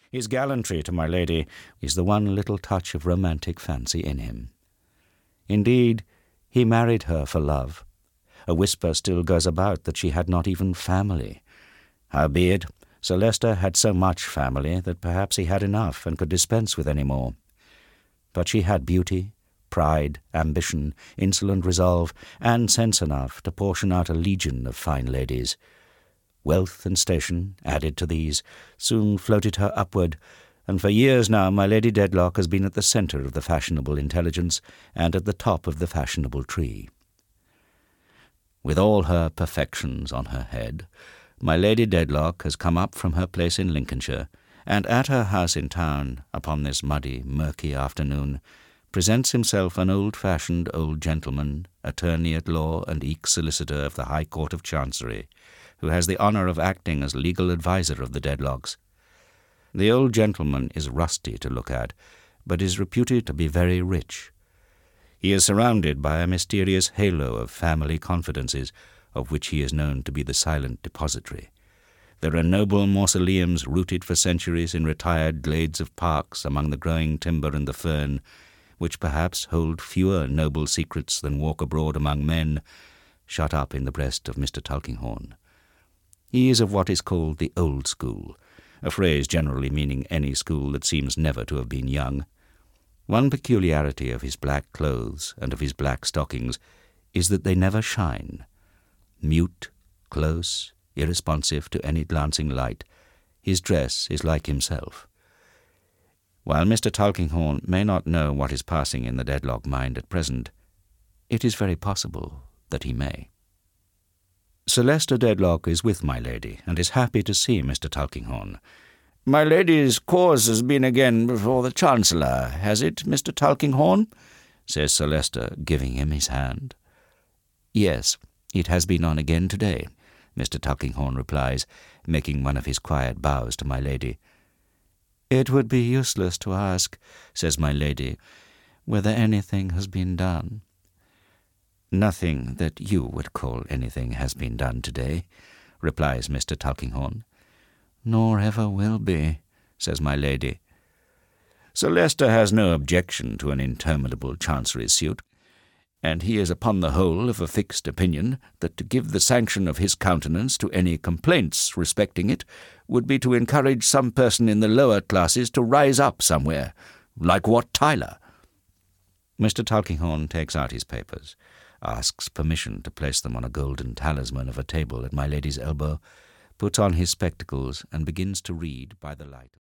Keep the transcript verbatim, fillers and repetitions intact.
His gallantry to my lady is the one little touch of romantic fancy in him. Indeed, he married her for love. A whisper still goes about that she had not even family. Howbeit, Sir Leicester had so much family that perhaps he had enough and could dispense with any more. But she had beauty, pride, ambition, insolent resolve, and sense enough to portion out a legion of fine ladies. Wealth and station, added to these, soon floated her upward, and for years now my Lady Dedlock has been at the centre of the fashionable intelligence and at the top of the fashionable tree. With all her perfections on her head, my Lady Dedlock has come up from her place in Lincolnshire, and at her house in town, upon this muddy, murky afternoon, presents himself an old-fashioned old gentleman, attorney at law and eke solicitor of the High Court of Chancery, who has the honour of acting as legal adviser of the Dedlocks. The old gentleman is rusty to look at, but is reputed to be very rich. He is surrounded by a mysterious halo of family confidences, of which he is known to be the silent depository. There are noble mausoleums rooted for centuries in retired glades of parks among the growing timber and the fern, which perhaps hold fewer noble secrets than walk abroad among men, shut up in the breast of Mister Tulkinghorn. He is of what is called the old school, a phrase generally meaning any school that seems never to have been young. One peculiarity of his black clothes and of his black stockings is that they never shine. Mute, close, irresponsive to any glancing light, his dress is like himself. While Mister Tulkinghorn may not know what is passing in the Dedlock mind at present, it is very possible that he may. Sir Leicester Dedlock is with my lady, and is happy to see Mister Tulkinghorn. "My lady's cause has been again before the Chancellor, has it, Mister Tulkinghorn?" says Sir Leicester, giving him his hand. "Yes, it has been on again today," Mister Tulkinghorn replies, making one of his quiet bows to my lady. "It would be useless to ask," says my lady, "whether anything has been done." "Nothing that you would call anything has been done today," replies Mister Tulkinghorn. "Nor ever will be," says my lady. Sir Leicester has no objection to an interminable chancery suit, and he is upon the whole of a fixed opinion that to give the sanction of his countenance to any complaints respecting it would be to encourage some person in the lower classes to rise up somewhere, like Wat Tyler. Mister Tulkinghorn takes out his papers, asks permission to place them on a golden talisman of a table at my lady's elbow, puts on his spectacles, and begins to read by the light.